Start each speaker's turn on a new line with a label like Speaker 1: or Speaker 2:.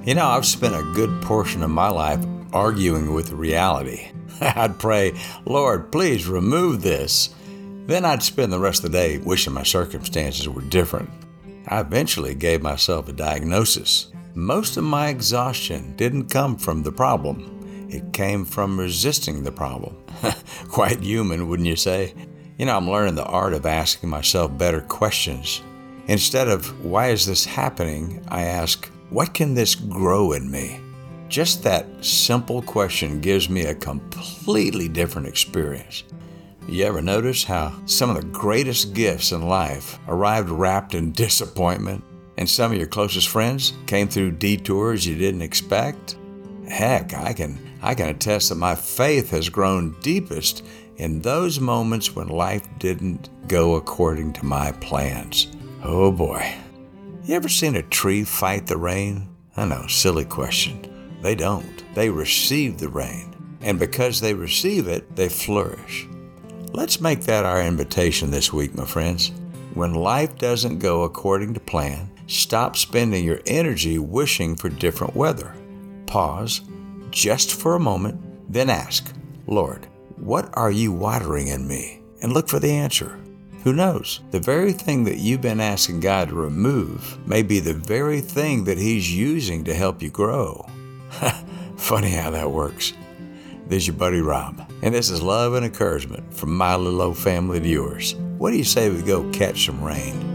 Speaker 1: I've spent a good portion of my life arguing with reality. I'd pray, Lord, please remove this. Then I'd spend the rest of the day wishing my circumstances were different. I eventually gave myself a diagnosis. Most of my exhaustion didn't come from the problem. It came from resisting the problem. Quite human, wouldn't you say? I'm learning the art of asking myself better questions. Instead of, why is this happening? I ask, what can this grow in me? Just that simple question gives me a completely different experience. You ever notice how some of the greatest gifts in life arrived wrapped in disappointment, and some of your closest friends came through detours you didn't expect? Heck, I can attest that my faith has grown deepest in those moments when life didn't go according to my plans. Oh boy. You ever seen a tree fight the rain? I know, silly question. They don't. They receive the rain. And because they receive it, they flourish. Let's make that our invitation this week, my friends. When life doesn't go according to plan, stop spending your energy wishing for different weather. Pause just for a moment, then ask, Lord, what are you watering in me? And look for the answer. Who knows? The very thing that you've been asking God to remove may be the very thing that He's using to help you grow. Funny how that works. This is your buddy Rob, and this is love and encouragement from my little old family to yours. What do you say we go catch some rain?